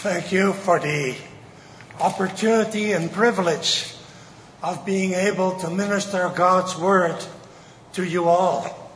Thank you for the opportunity and privilege of being able to minister God's Word to you all.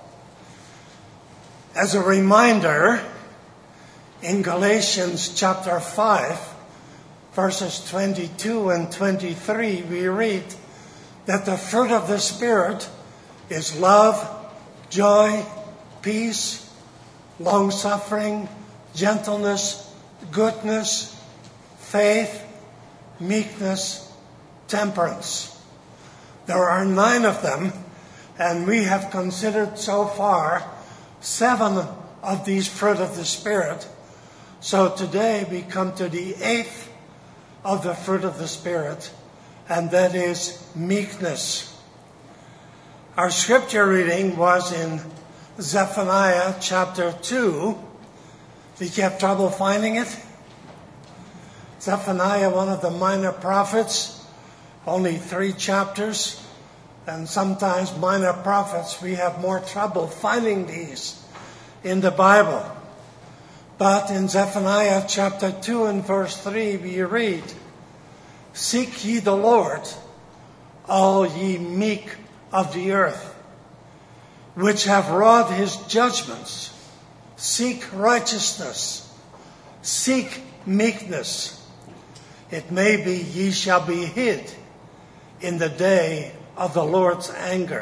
As a reminder, in Galatians chapter 5, verses 22 and 23, we read that the fruit of the Spirit is love, joy, peace, long-suffering, gentleness, goodness, faith, meekness, temperance. There are 9 of them, and we have considered so far 7 of these fruit of the Spirit. So today we come to the 8th of the fruit of the Spirit, and that is meekness. Our scripture reading was in Zephaniah chapter 2. Did you have trouble finding it? Zephaniah, one of the minor prophets, only 3 chapters. And sometimes minor prophets, we have more trouble finding these in the Bible. But in Zephaniah chapter 2 and verse 3, we read, "Seek ye the Lord, all ye meek of the earth, which have wrought his judgments. Seek righteousness, seek meekness. It may be ye shall be hid in the day of the Lord's anger."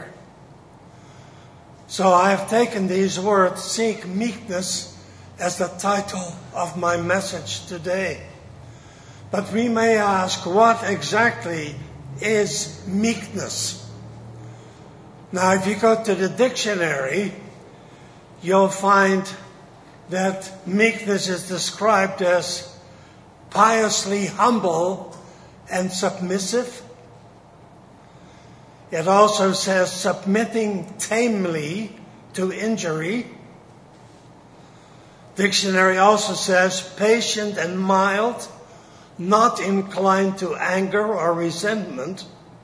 So I have taken these words, seek meekness, as the title of my message today. But we may ask, what exactly is meekness? Now, if you go to the dictionary, you'll find that meekness is described as piously humble and submissive. It also says submitting tamely to injury. Dictionary also says patient and mild, not inclined to anger or resentment.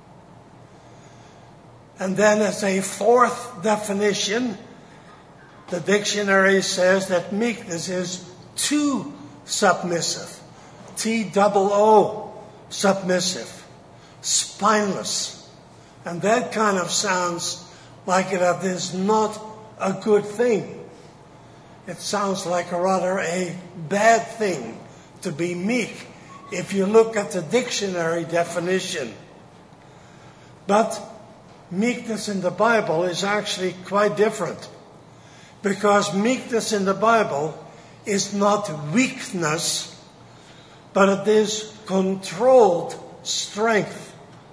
And then as a 4th definition, the dictionary says that meekness is too submissive. T-double-O, submissive, spineless. And that kind of sounds like it is not a good thing. It sounds like rather a bad thing to be meek if you look at the dictionary definition. But meekness in the Bible is actually quite different, because meekness in the Bible is not weakness, but it is controlled strength.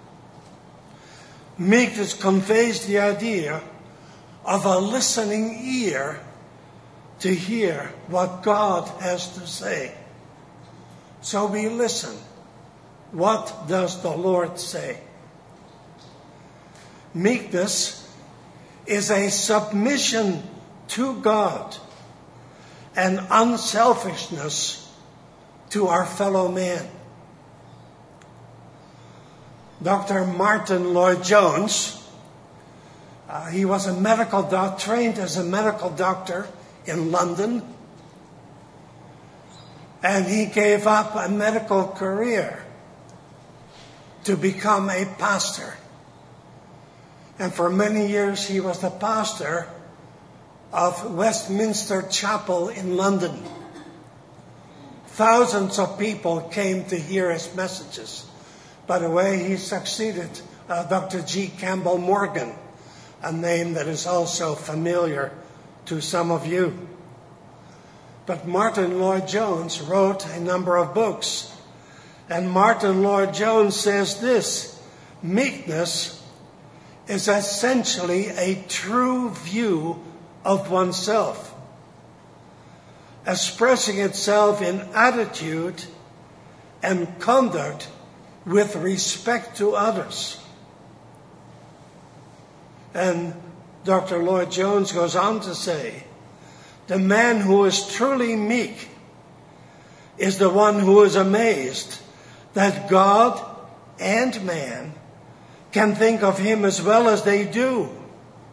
Meekness conveys the idea of a listening ear to hear what God has to say. So we listen. What does the Lord say? Meekness is a submission to God and unselfishness to our fellow man. Dr. Martin Lloyd-Jones, he was a medical doctor, trained as a medical doctor in London, and he gave up a medical career to become a pastor. And for many years he was the pastor of Westminster Chapel in London. Thousands of people came to hear his messages. By the way, he succeeded Dr. G. Campbell Morgan, a name that is also familiar to some of you. But Martin Lloyd-Jones wrote a number of books. And Martin Lloyd-Jones says this: meekness is essentially a true view of oneself, expressing itself in attitude and conduct with respect to others. And Dr. Lloyd-Jones goes on to say, the man who is truly meek is the one who is amazed that God and man can think of him as well as they do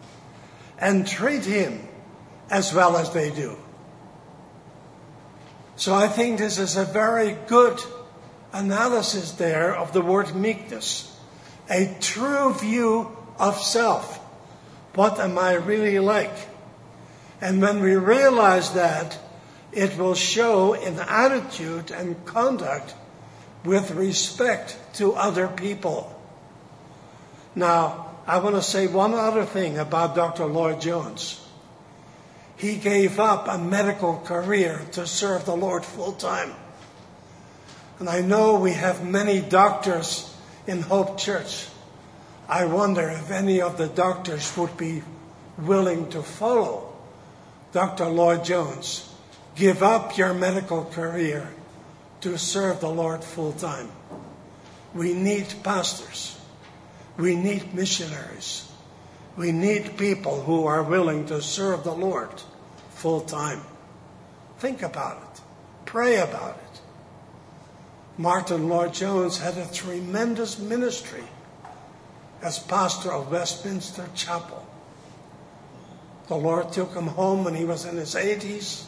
and treat him as well as they do. So I think this is a very good analysis there of the word meekness. A true view of self. What am I really like? And when we realize that, it will show in attitude and conduct with respect to other people. Now, I want to say one other thing about Dr. Lloyd Jones. He gave up a medical career to serve the Lord full time. And I know we have many doctors in Hope Church. I wonder if any of the doctors would be willing to follow Dr. Lloyd Jones. Give up your medical career to serve the Lord full time. We need pastors. We need missionaries. We need people who are willing to serve the Lord full time. Think about it. Pray about it. Martin Lloyd-Jones had a tremendous ministry as pastor of Westminster Chapel. The Lord took him home when he was in his 80s,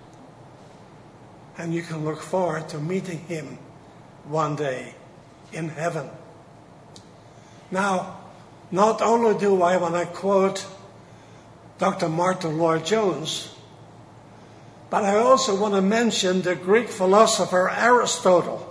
and you can look forward to meeting him one day in heaven. Now, not only do I want to quote Dr. Martin Lloyd-Jones, but I also want to mention the Greek philosopher Aristotle.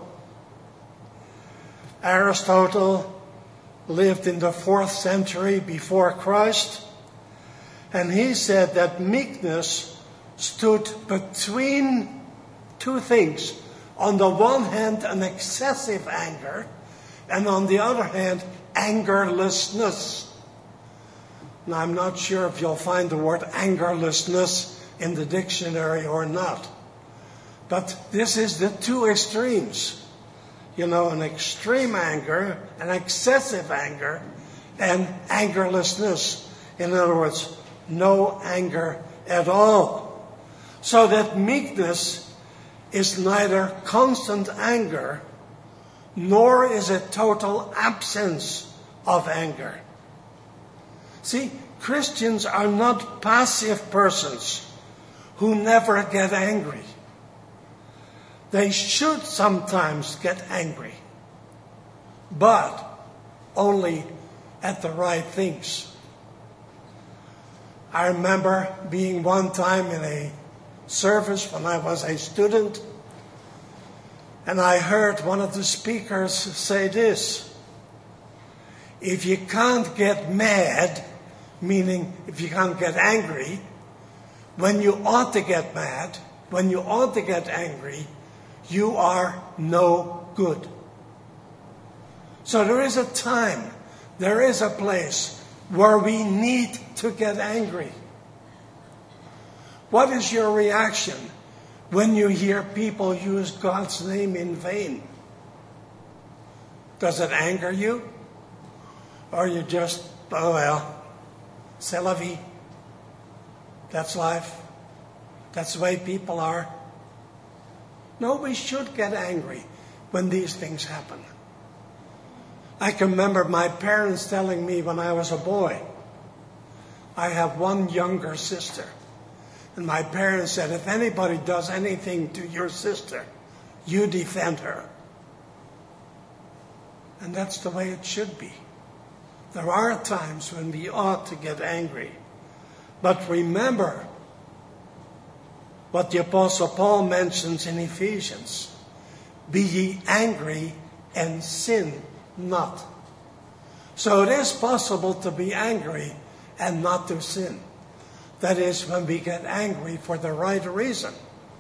Aristotle lived in the 4th century before Christ, and he said that meekness stood between two things. On the one hand, an excessive anger, and on the other hand, angerlessness. Now, I'm not sure if you'll find the word angerlessness in the dictionary or not. But this is the two extremes. You know, an extreme anger, an excessive anger, and angerlessness. In other words, no anger at all. So that meekness is neither constant anger, nor is it total absence of anger. See, Christians are not passive persons who never get angry. They should sometimes get angry, but only at the right things. I remember being one time in a service when I was a student, and I heard one of the speakers say this: if you can't get mad, meaning if you can't get angry, when you ought to get mad, when you ought to get angry, you are no good. So there is a time, there is a place where we need to get angry. What is your reaction when you hear people use God's name in vain? Does it anger you? Or you just, oh well, c'est la vie. That's life. That's the way people are. No, we should get angry when these things happen. I can remember my parents telling me when I was a boy, I have one younger sister, and my parents said, if anybody does anything to your sister, you defend her. And that's the way it should be. There are times when we ought to get angry. But remember what the Apostle Paul mentions in Ephesians. Be ye angry and sin not. So it is possible to be angry and not to sin. That is, when we get angry for the right reason.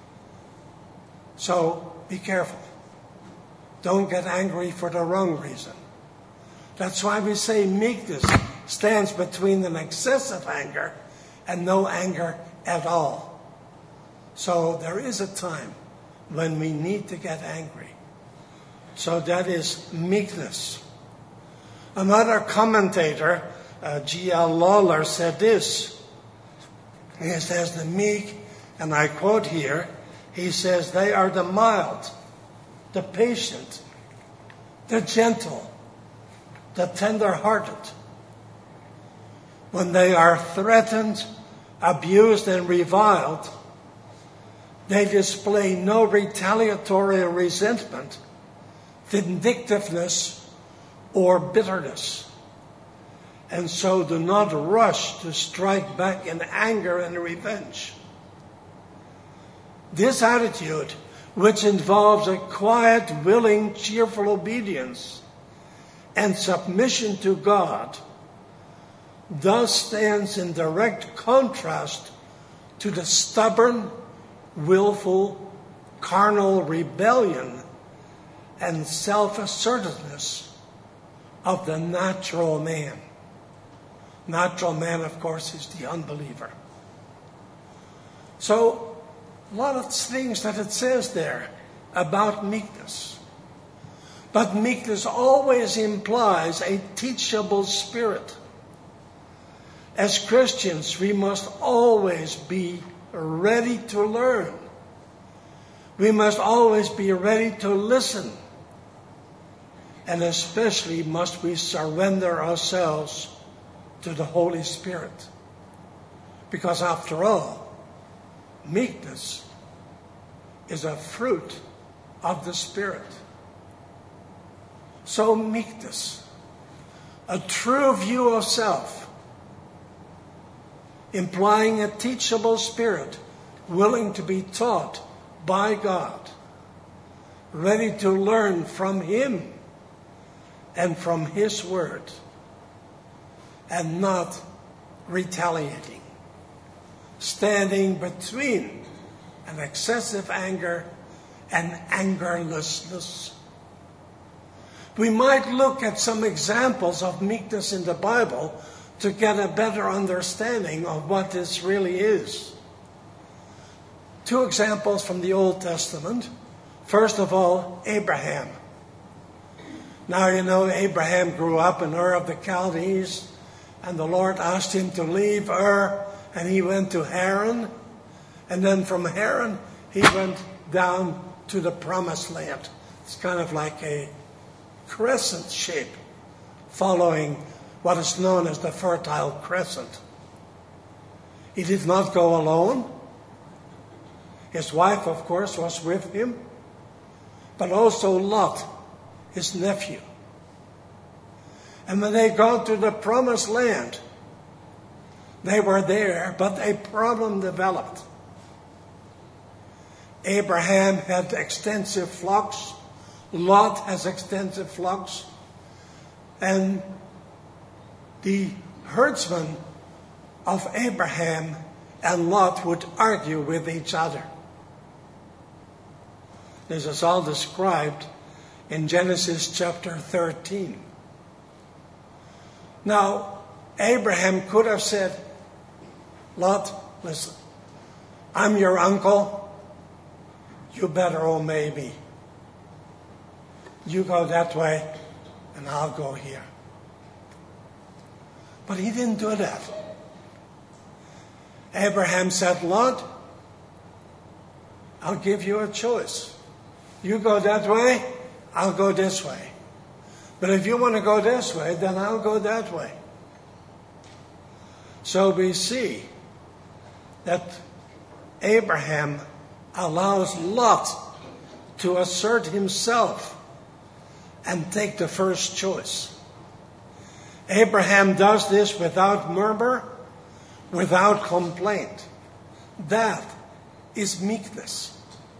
So be careful. Don't get angry for the wrong reason. That's why we say meekness stands between an excessive anger and no anger at all. So there is a time when we need to get angry. So that is meekness. Another commentator, G.L. Lawler, said this. He says the meek, and I quote here, he says they are the mild, the patient, the gentle, the tender-hearted. When they are threatened, abused, and reviled, They display no retaliatory resentment, vindictiveness, or bitterness, and so do not rush to strike back in anger and revenge. This attitude, which involves a quiet, willing, cheerful obedience and submission to God, thus stands in direct contrast to the stubborn, willful, carnal rebellion and self-assertiveness of the natural man. Natural man, of course, is the unbeliever. So, a lot of things that it says there about meekness. But meekness always implies a teachable spirit. As Christians, we must always be ready to learn. We must always be ready to listen. And especially must we surrender ourselves to the Holy Spirit. Because after all, meekness is a fruit of the Spirit. So meekness, a true view of self, implying a teachable spirit, willing to be taught by God, ready to learn from Him and from His Word, and not retaliating, standing between an excessive anger and angerlessness. We might look at some examples of meekness in the Bible to get a better understanding of what this really is. Two examples from the Old Testament. First of all, Abraham. Now you know Abraham grew up in Ur of the Chaldees, and the Lord asked him to leave Ur, and he went to Haran. And then from Haran, he went down to the Promised Land. It's kind of like a crescent shape, following what is known as the Fertile Crescent. He did not go alone. His wife, of course, was with him, but also Lot, his nephew. And when they got to the Promised Land, they were there, but a problem developed. Abraham had extensive flocks. Lot has extensive flocks. And the herdsmen of Abraham and Lot would argue with each other. This is all described in Genesis chapter 13. Now, Abraham could have said, Lot, listen, I'm your uncle. You better obey me. You go that way, and I'll go here. But he didn't do that. Abraham said, Lot, I'll give you a choice. You go that way, I'll go this way. But if you want to go this way, then I'll go that way. So we see that Abraham allows Lot to assert himself and take the first choice. Abraham does this without murmur, without complaint. That is meekness.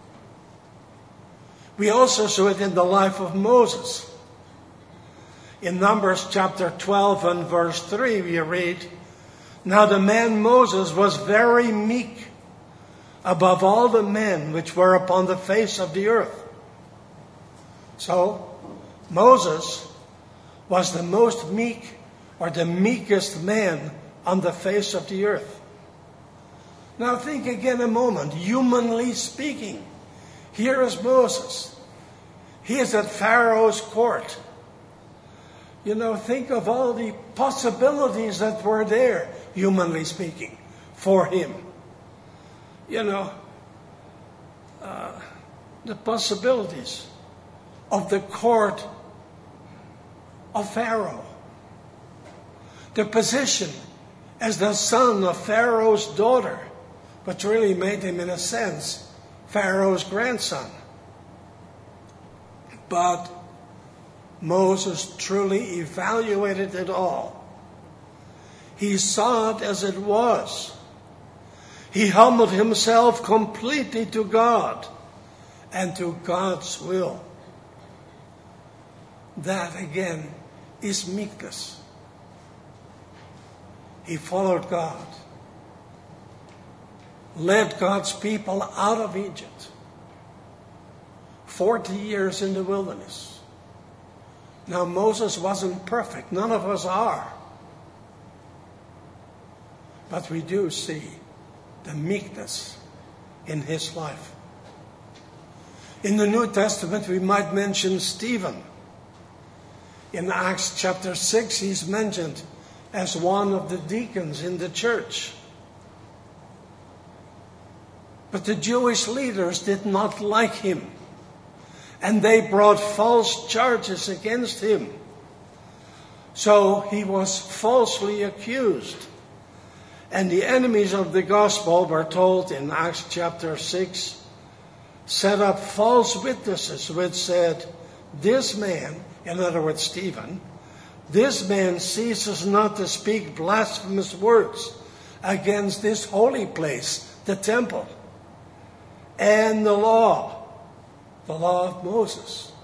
We also saw it in the life of Moses. In Numbers chapter 12 and verse 3 we read, Now the man Moses was very meek above all the men which were upon the face of the earth. So, Moses was the most meek, or the meekest man on the face of the earth. Now think again a moment, humanly speaking. Here is Moses. He is at Pharaoh's court. You know, think of all the possibilities that were there, humanly speaking, for him. You know, the possibilities of the court of Pharaoh. The position as the son of Pharaoh's daughter, which really made him, in a sense, Pharaoh's grandson. But Moses truly evaluated it all. He saw it as it was. He humbled himself completely to God and to God's will. That again is meekness. He followed God, led God's people out of Egypt, 40 years in the wilderness. Now Moses wasn't perfect. None of us are. But we do see the meekness in his life. In the New Testament, we might mention Stephen. In Acts chapter 6, he's mentioned as one of the deacons in the church. But the Jewish leaders did not like him, and they brought false charges against him. So he was falsely accused. And the enemies of the gospel, were told in Acts chapter 6, set up false witnesses which said, this man, in other words Stephen, this man ceases not to speak blasphemous words against this holy place, the temple, and the law of Moses.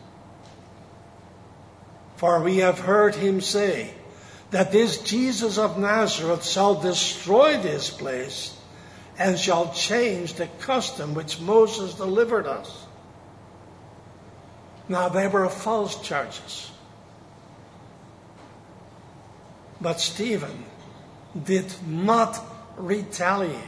For we have heard him say that this Jesus of Nazareth shall destroy this place and shall change the custom which Moses delivered us. Now they were false charges. But Stephen did not retaliate.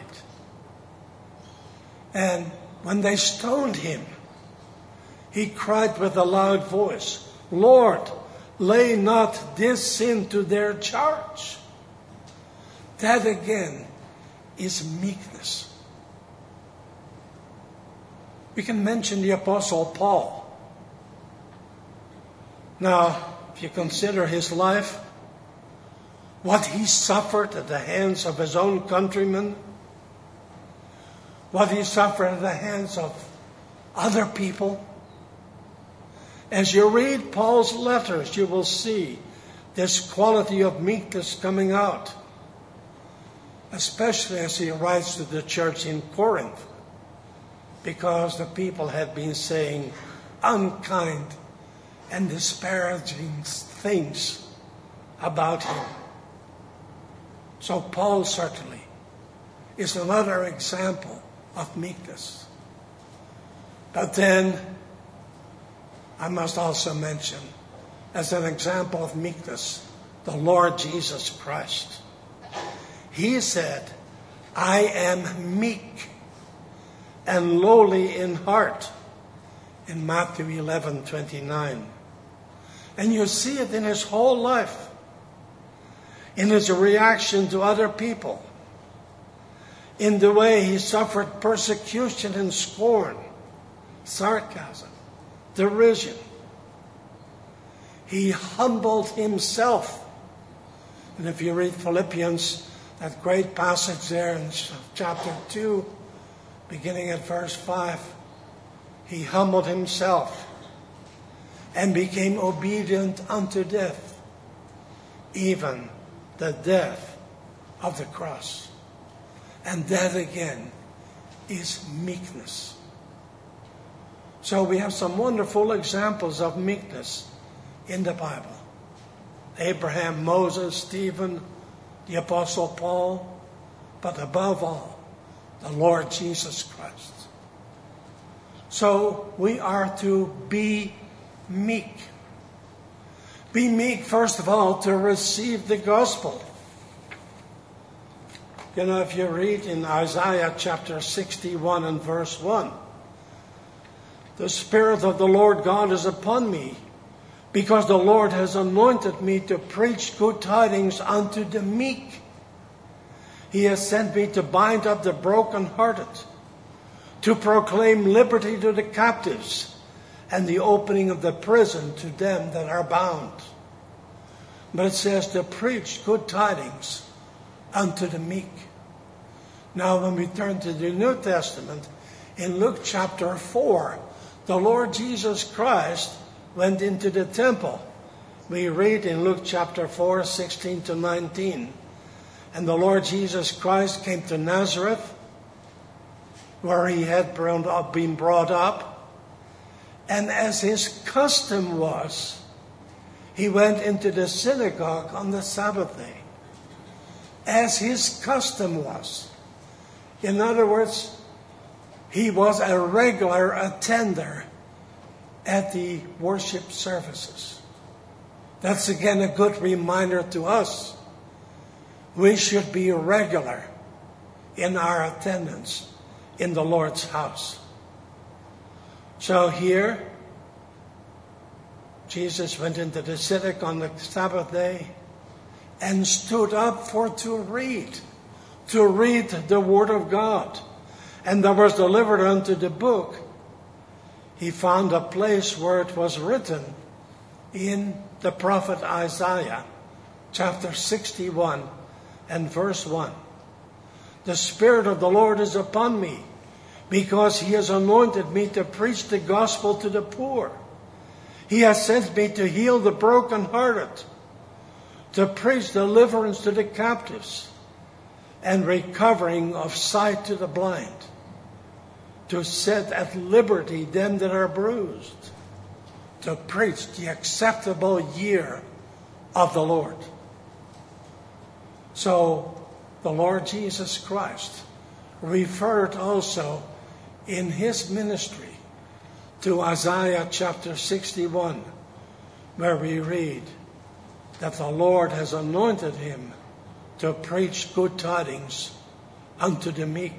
And when they stoned him, he cried with a loud voice, Lord, lay not this sin to their charge. That again is meekness. We can mention the Apostle Paul. Now, if you consider his life, what he suffered at the hands of his own countrymen, what he suffered at the hands of other people. As you read Paul's letters, you will see this quality of meekness coming out, especially as he writes to the church in Corinth, because the people had been saying unkind and disparaging things about him. So Paul certainly is another example of meekness. But then I must also mention, as an example of meekness, the Lord Jesus Christ. He said, I am meek and lowly in heart, in Matthew 11:29. And you see it in his whole life, in his reaction to other people, in the way he suffered persecution and scorn, sarcasm, derision. He humbled himself. And if you read Philippians, that great passage there in chapter 2, beginning at verse 5, he humbled himself and became obedient unto death, even the death of the cross. And that again is meekness. So we have some wonderful examples of meekness in the Bible. Abraham, Moses, Stephen, the Apostle Paul, but above all, the Lord Jesus Christ. So we are to be meek. Be meek, first of all, to receive the gospel. You know, if you read in Isaiah chapter 61 and verse 1, the Spirit of the Lord God is upon me, because the Lord has anointed me to preach good tidings unto the meek. He has sent me to bind up the brokenhearted, to proclaim liberty to the captives, and the opening of the prison to them that are bound. But it says to preach good tidings unto the meek. Now when we turn to the New Testament, in Luke chapter 4, the Lord Jesus Christ went into the temple. We read in Luke chapter 4, 16 to 19. And the Lord Jesus Christ came to Nazareth, where he had been brought up. And as his custom was, he went into the synagogue on the Sabbath day. As his custom was. In other words, he was a regular attender at the worship services. That's again a good reminder to us. We should be regular in our attendance in the Lord's house. So here, Jesus went into the synagogue on the Sabbath day and stood up to read the Word of God. And there was delivered unto the book. He found a place where it was written in the prophet Isaiah, chapter 61 and verse 1. The Spirit of the Lord is upon me, because he has anointed me to preach the gospel to the poor. He has sent me to heal the brokenhearted, to preach deliverance to the captives, and recovering of sight to the blind, to set at liberty them that are bruised, to preach the acceptable year of the Lord. So the Lord Jesus Christ referred also in his ministry to Isaiah chapter 61, where we read that the Lord has anointed him to preach good tidings unto the meek.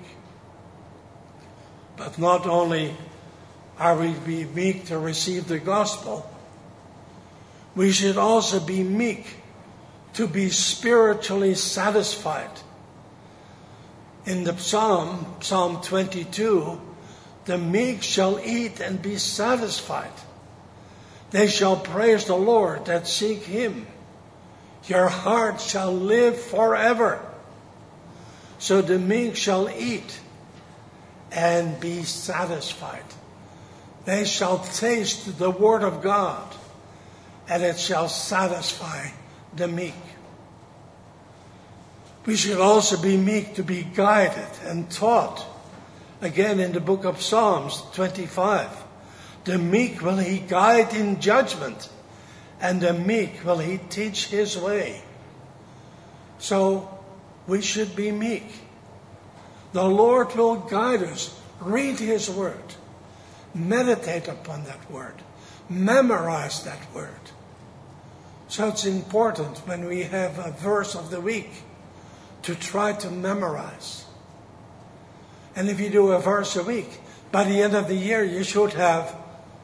But not only are we be meek to receive the gospel, we should also be meek to be spiritually satisfied. In the Psalm 22, the meek shall eat and be satisfied. They shall praise the Lord that seek him. Your heart shall live forever. So the meek shall eat and be satisfied. They shall taste the word of God, and it shall satisfy the meek. We should also be meek to be guided and taught. Again, in the book of Psalms 25, the meek will he guide in judgment, and the meek will he teach his way. So we should be meek. The Lord will guide us. Read his word. Meditate upon that word. Memorize that word. So it's important when we have a verse of the week to try to memorize. And if you do a verse a week, by the end of the year you should have,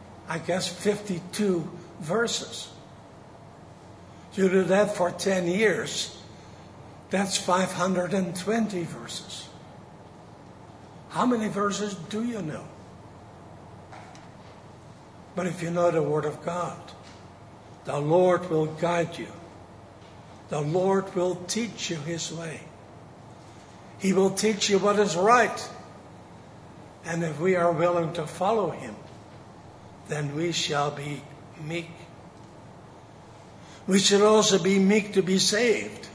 52 verses. You do that for 10 years, that's 520 verses. How many verses do you know? But if you know the Word of God, the Lord will guide you. The Lord will teach you his way. He will teach you what is right. And if we are willing to follow him, then we shall be meek. We should also be meek to be saved.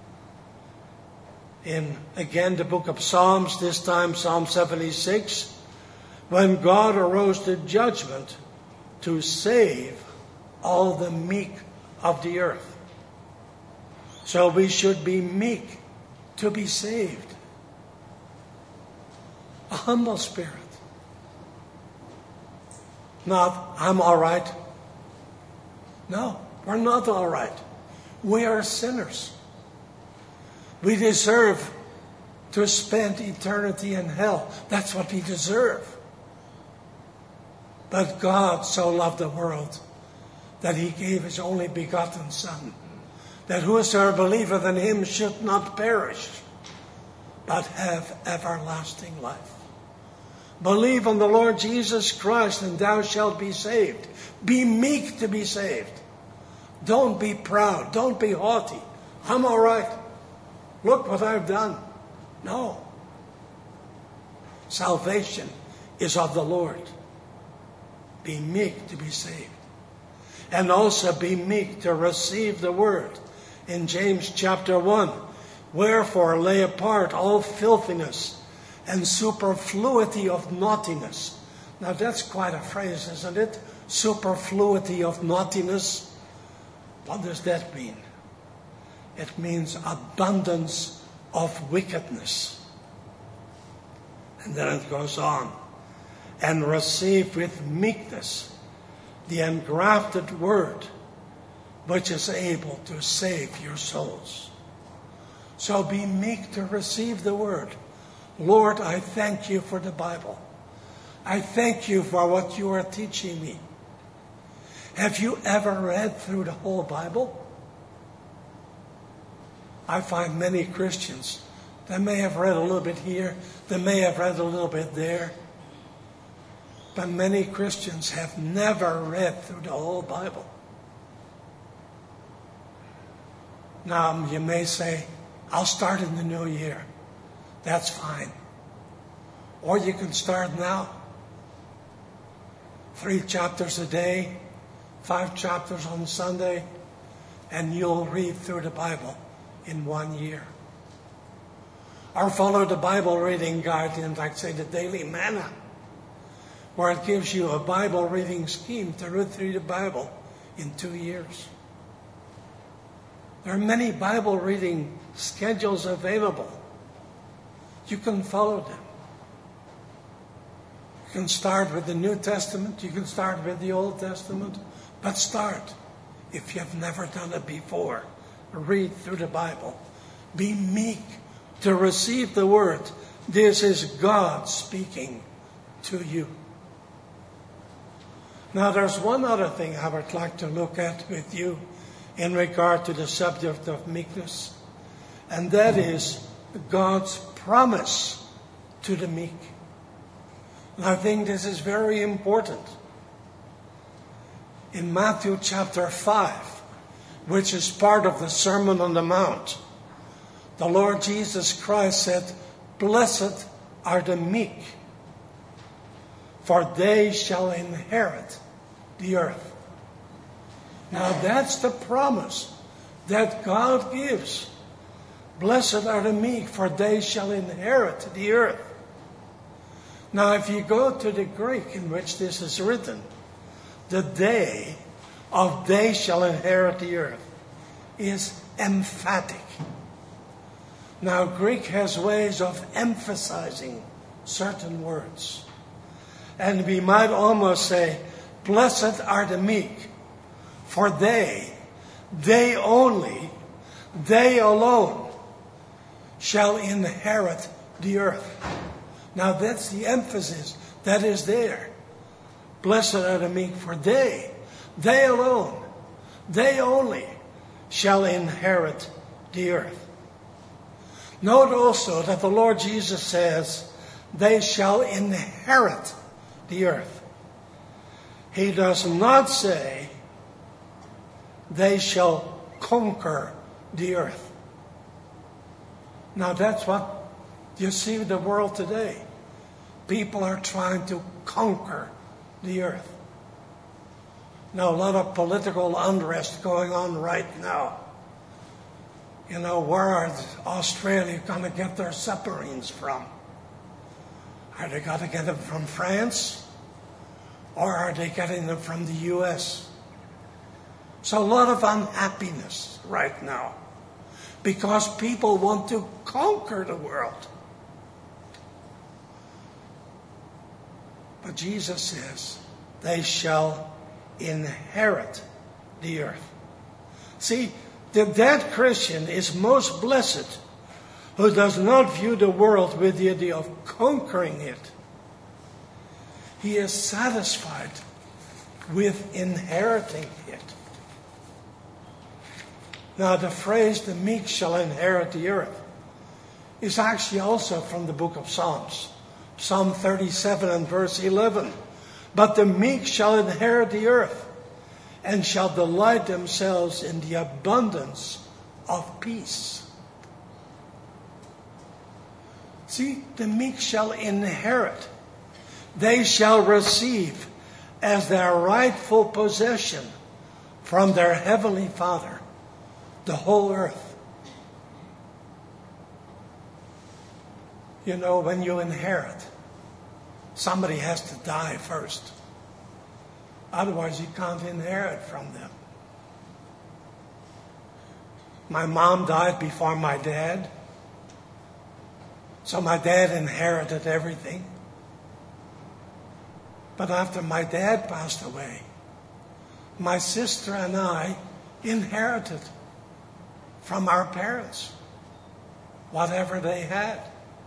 In, again, the book of Psalms, this time Psalm 76, when God arose to judgment to save all the meek of the earth. So we should be meek to be saved. A humble spirit. Not, I'm all right. No, we're not all right. We are sinners. We deserve to spend eternity in hell. That's what we deserve. But God so loved the world that he gave his only begotten Son, that whosoever believeth in him should not perish, but have everlasting life. Believe on the Lord Jesus Christ, and thou shalt be saved. Be meek to be saved. Don't be proud. Don't be haughty. I'm all right. Look what I've done. No. Salvation is of the Lord. Be meek to be saved. And also be meek to receive the word. In James chapter 1, wherefore lay apart all filthiness and superfluity of naughtiness. Now that's quite a phrase, isn't it? Superfluity of naughtiness. What does that mean? It means abundance of wickedness. And then it goes on. And receive with meekness the engrafted word, which is able to save your souls. So be meek to receive the word. Lord, I thank you for the Bible. I thank you for what you are teaching me. Have you ever read through the whole Bible? I find many Christians, they may have read a little bit here, they may have read a little bit there, but many Christians have never read through the whole Bible. Now, you may say, I'll start in the new year. That's fine. Or you can start now. 3 chapters a day, 5 chapters on Sunday, and you'll read through the Bible in 1 year. Or follow the Bible reading guide in, like, say, the Daily Manna, where it gives you a Bible reading scheme to read through the Bible in 2 years. There are many Bible reading schedules available. You can follow them. You can start with the New Testament. You can start with the Old Testament. But start, if you have never done it before, read through the Bible. Be meek to receive the word. This is God speaking to you. Now, there's one other thing I would like to look at with you in regard to the subject of meekness, and that is God's promise to the meek. And I think this is very important. In Matthew chapter 5, which is part of the Sermon on the Mount, the Lord Jesus Christ said, "Blessed are the meek, for they shall inherit the earth." Now that's the promise that God gives. Blessed are the meek, for they shall inherit the earth. Now if you go to the Greek in which this is written, the day of they shall inherit the earth is emphatic. Now Greek has ways of emphasizing certain words. And we might almost say, blessed are the meek, for they only, they alone shall inherit the earth. Now that's the emphasis that is there. Blessed are the meek, for they alone, they only shall inherit the earth. Note also that the Lord Jesus says, they shall inherit the earth. He does not say, they shall conquer the earth. Now that's what you see in the world today. People are trying to conquer the earth. Now a lot of political unrest going on right now. You know, where are Australia going to get their submarines from? Are they going to get them from France? Or are they getting them from the U.S.? So a lot of unhappiness right now because people want to conquer the world. But Jesus says, they shall inherit the earth. See, the dead Christian is most blessed who does not view the world with the idea of conquering it. He is satisfied with inheriting it. Now, the phrase, the meek shall inherit the earth, is actually also from the book of Psalms. Psalm 37 and verse 11. But the meek shall inherit the earth and shall delight themselves in the abundance of peace. See, the meek shall inherit. they shall receive as their rightful possession from their heavenly Father the whole earth. You know, when you inherit, somebody has to die first. Otherwise, you can't inherit from them. My mom died before my dad. So my dad inherited everything. But after my dad passed away, my sister and I inherited from our parents whatever they had.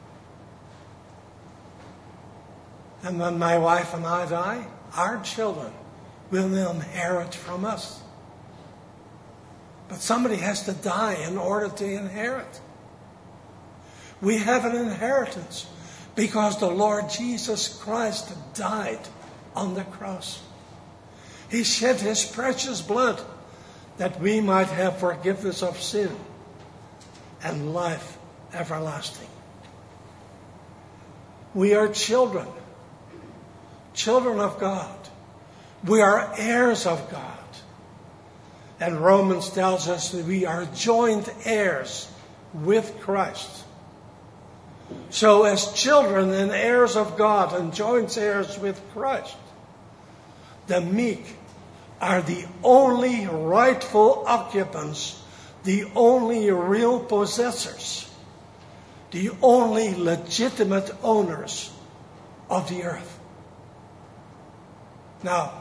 And when my wife and I die, our children will inherit from us. But somebody has to die in order to inherit. We have an inheritance because the Lord Jesus Christ died on the cross. He shed his precious blood that we might have forgiveness of sin and life everlasting. We are children of God. We are heirs of God. And Romans tells us that we are joint heirs with Christ. So as children and heirs of God and joint heirs with Christ, the meek are the only rightful occupants, the only real possessors, the only legitimate owners of the earth. Now,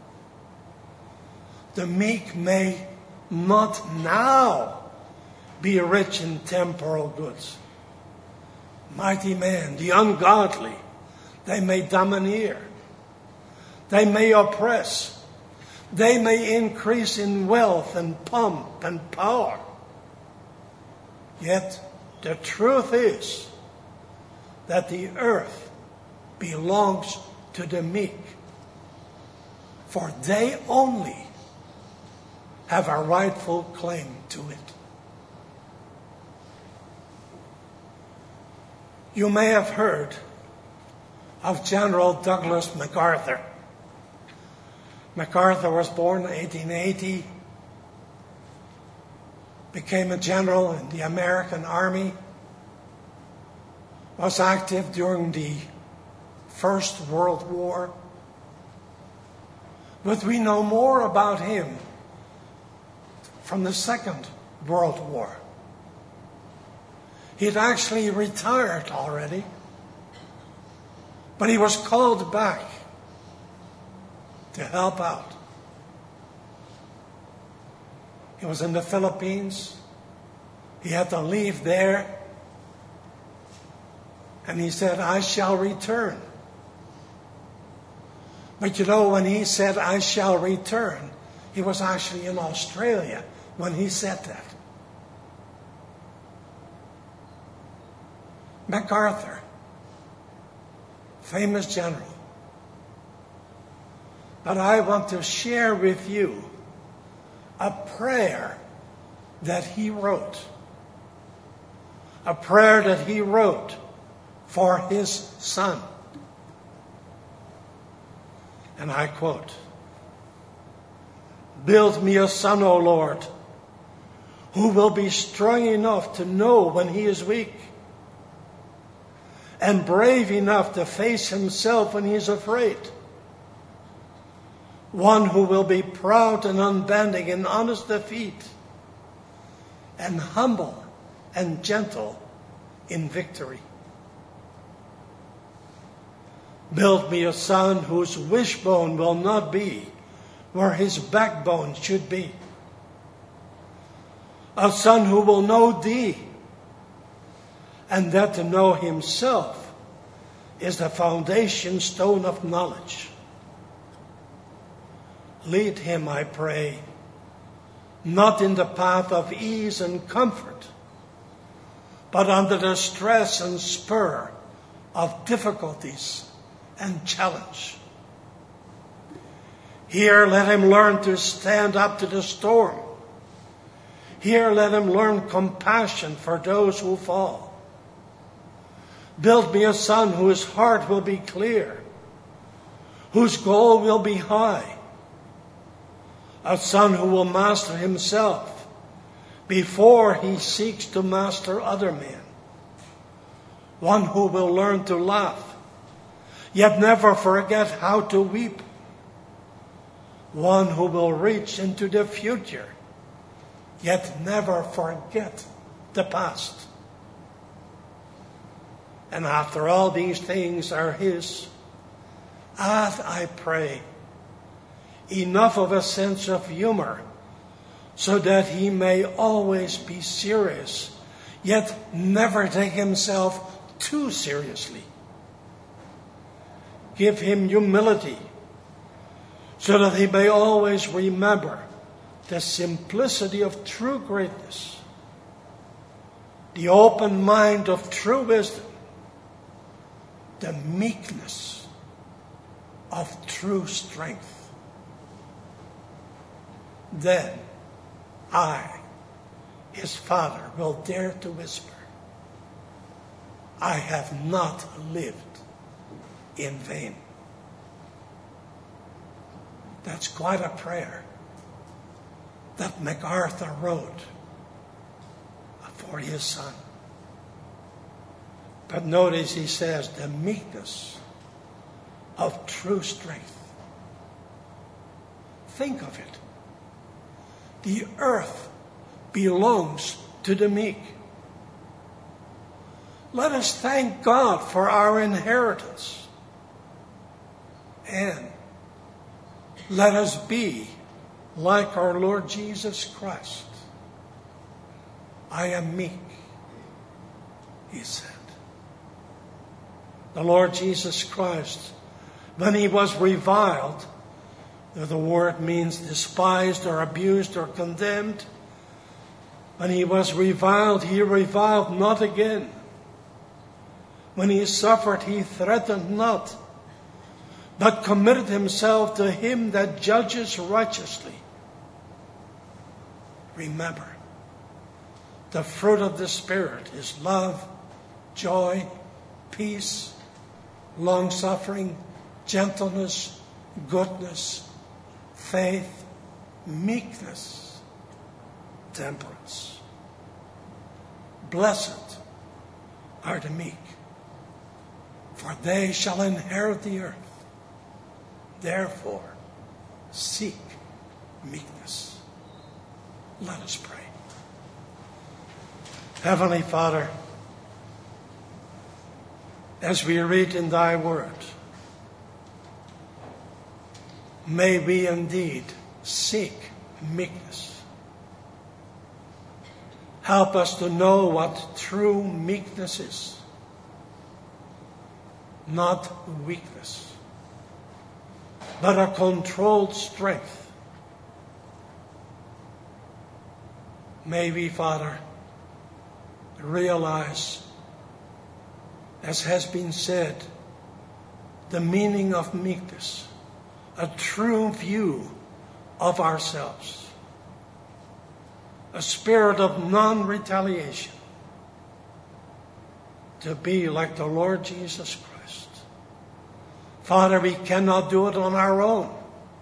the meek may not now be rich in temporal goods. Mighty men, the ungodly, they may domineer. They may oppress. They may increase in wealth and pomp and power. Yet the truth is that the earth belongs to the meek, for they only have a rightful claim to it. You may have heard of General Douglas MacArthur. MacArthur was born in 1880, became a general in the American Army, was active during the First World War. But we know more about him from the Second World War. He had actually retired already, but he was called back to help out. He was in the Philippines. He had to leave there. And he said, I shall return. But you know, when he said, I shall return, he was actually in Australia when he said that. MacArthur, famous general. But I want to share with you a prayer that he wrote. A prayer that he wrote for his son. And I quote, "Build me a son, O Lord, who will be strong enough to know when he is weak, and brave enough to face himself when he is afraid. One who will be proud and unbending in honest defeat, and humble and gentle in victory. Build me a son whose wishbone will not be where his backbone should be. A son who will know thee, and that to know himself is the foundation stone of knowledge. Lead him, I pray, not in the path of ease and comfort, but under the stress and spur of difficulties and challenge. Here let him learn to stand up to the storm. Here let him learn compassion for those who fall. Build me a son whose heart will be clear, whose goal will be high, a son who will master himself before he seeks to master other men, one who will learn to laugh, yet never forget how to weep, one who will reach into the future, yet never forget the past. And after all these things are his, add, I pray, enough of a sense of humor so that he may always be serious, yet never take himself too seriously. Give him humility so that he may always remember the simplicity of true greatness, the open mind of true wisdom, the meekness of true strength. Then I, his father, will dare to whisper, I have not lived in vain. That's quite a prayer that MacArthur wrote for his son. But notice he says, the meekness of true strength. Think of it. The earth belongs to the meek. Let us thank God for our inheritance. And let us be like our Lord Jesus Christ. I am meek, he said. The Lord Jesus Christ, when he was reviled, the word means despised or abused or condemned. When he was reviled, he reviled not again. When he suffered, he threatened not, but committed himself to him that judges righteously. Remember, the fruit of the Spirit is love, joy, peace, long-suffering, gentleness, goodness, faith, meekness, temperance. Blessed are the meek, for they shall inherit the earth. Therefore, seek meekness. Let us pray. Heavenly Father, as we read in thy word, may we indeed seek meekness. Help us to know what true meekness is, not weakness, but a controlled strength. May we, Father, realize, as has been said, the meaning of meekness, a true view of ourselves, a spirit of non-retaliation, to be like the Lord Jesus Christ. Father, we cannot do it on our own.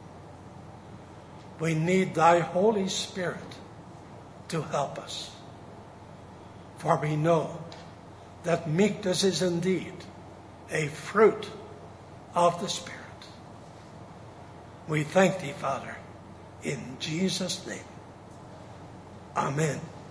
We need thy Holy Spirit to help us. For we know that meekness is indeed a fruit of the Spirit. We thank thee, Father, in Jesus' name. Amen.